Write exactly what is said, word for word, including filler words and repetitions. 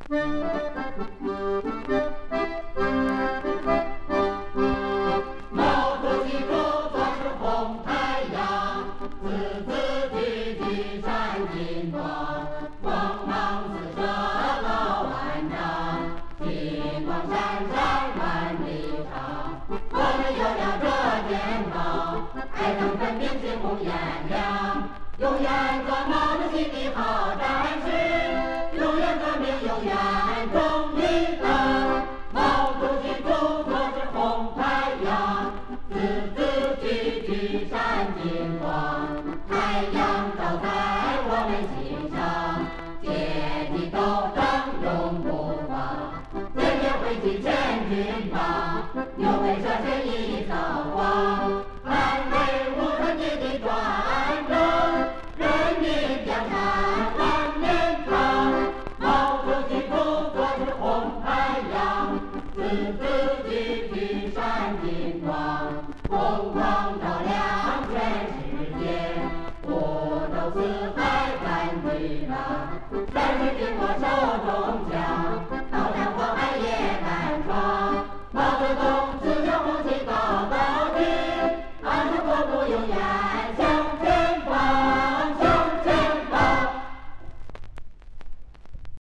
毛主席著作是红太阳，字字句句闪金光，锋芒四射高万丈，金光闪闪万里长。我们有了这肩膀，爱憎分明心红颜亮，永远做毛主席的好战士，永远革命，永远忠于党。毛主席著作是红太阳，字字句句闪金光，太阳照在我们心上，阶级斗争永不忘，坚决回击前军帮，牛背蛇身一扫光，捍卫无产阶级专政，人民江山万年长。毛主席著作是红太阳，字字句句闪金光，红光